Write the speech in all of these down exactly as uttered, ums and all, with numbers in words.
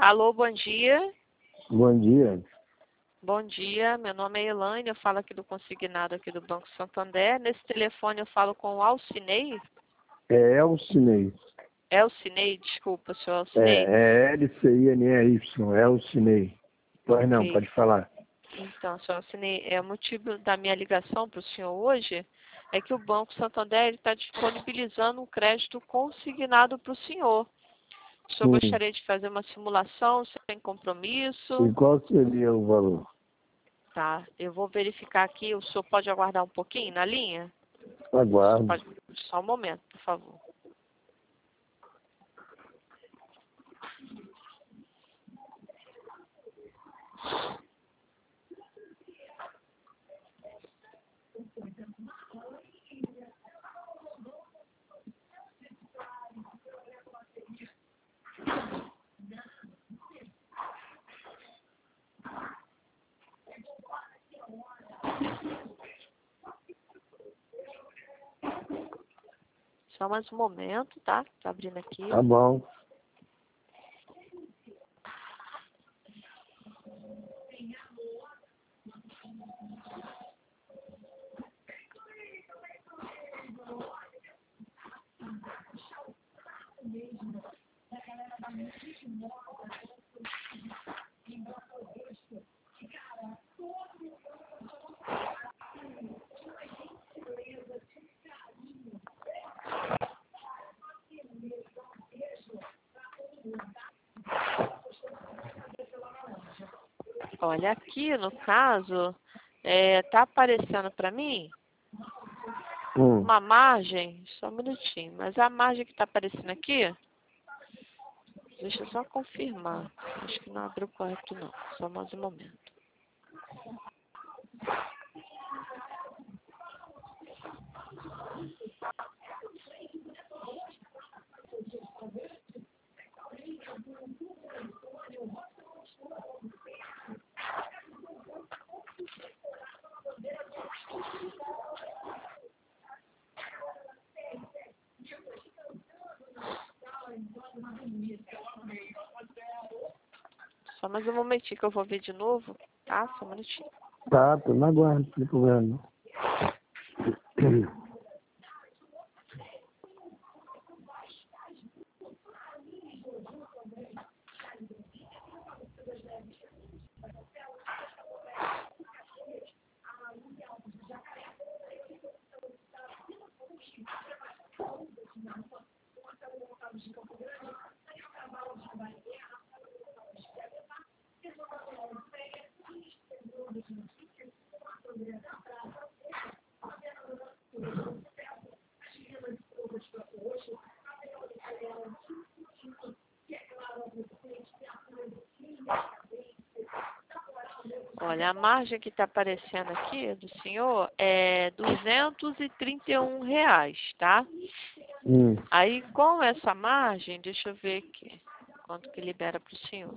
Alô, bom dia. Bom dia. Bom dia, meu nome é Elaine, eu falo aqui do consignado aqui do Banco Santander. Nesse telefone eu falo com o Alcinei. É Elcinei. Elcinei, desculpa, senhor Alcinei. É, é L C I N E Y, Elcinei. Pois não, Ok. pode falar. Então, senhor Alcinei, é, o motivo da minha ligação para o senhor hoje é que o Banco Santander está disponibilizando um crédito consignado para o senhor. O senhor Hum. gostaria de fazer uma simulação sem E compromisso? qual seria o valor? Tá, eu vou verificar aqui. O senhor pode aguardar um pouquinho na linha? Aguardo. Pode, só um momento, por favor. Só mais um momento, tá? Tô abrindo aqui. Tá bom. Olha, aqui no caso, é, tá aparecendo para mim Hum. uma margem, só um minutinho, mas a margem que tá aparecendo aqui, deixa eu só confirmar. Acho que não abriu correto não, só mais um momento. Só mais um momentinho que eu vou ver de novo, tá? Só um minutinho. Tá, tô na guarda, não tem problema não. Olha, a margem que está aparecendo aqui do senhor é duzentos e trinta e um reais, tá? Hum. Aí, com essa margem, deixa eu ver aqui, quanto que libera para o senhor.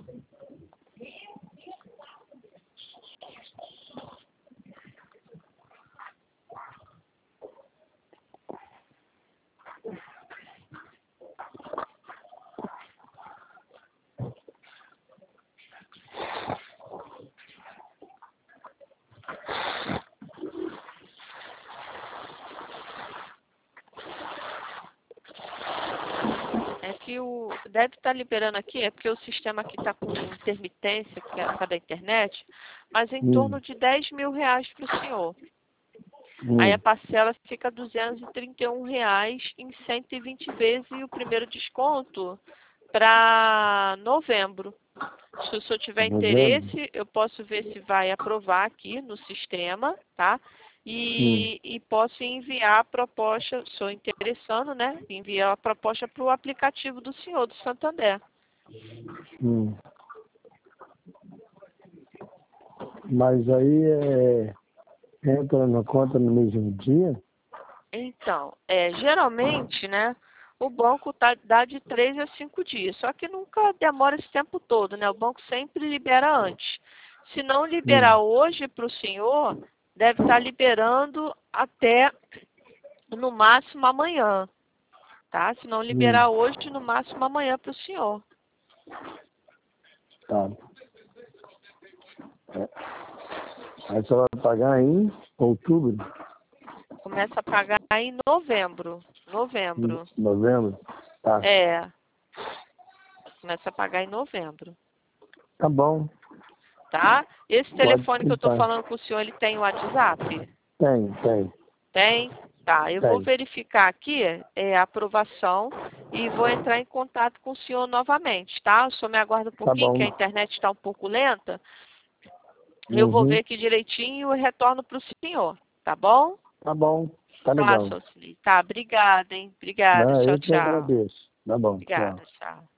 É que o deve estar liberando aqui, é porque o sistema aqui está com intermitência, que é por causa da internet, mas em Hum. torno de dez mil reais para o senhor. Hum. Aí a parcela fica duzentos e trinta e um reais em cento e vinte vezes e o primeiro desconto para novembro. Se o senhor tiver Novembro? interesse, eu posso ver se vai aprovar aqui no sistema, tá? Hum. E, e posso enviar a proposta, sou interessando, né? Enviar a proposta para o aplicativo do senhor, do Santander. Hum. Mas aí é... entra na conta no mesmo dia? Então, é, geralmente, né, o banco tá, dá de três a cinco dias, só que nunca demora esse tempo todo, né? O banco sempre libera antes. Se não liberar Hum. hoje para o senhor, deve estar liberando até no máximo amanhã, tá? Se não Hum. liberar hoje, no máximo amanhã para o senhor. Tá. É. Aí você vai pagar em outubro? Começa a pagar em novembro. Novembro. Em novembro? Tá. É. Começa a pagar em novembro. Tá bom. Tá? Esse Pode telefone que eu tô explicar. falando com o senhor, ele tem WhatsApp? Tem, tem. Tem? Tá, eu Tem. vou verificar aqui é, a aprovação e vou entrar em contato com o senhor novamente, tá? O senhor me aguarda um pouquinho, bom. que a internet está um pouco lenta. Eu Uhum. vou ver aqui direitinho e retorno para o senhor, tá bom? Tá bom. Tá Tá, legal. Socili. Tá, obrigada, hein? Obrigada, Não, tchau, eu que tchau. agradeço. Tá bom. Tchau. Obrigada, tchau.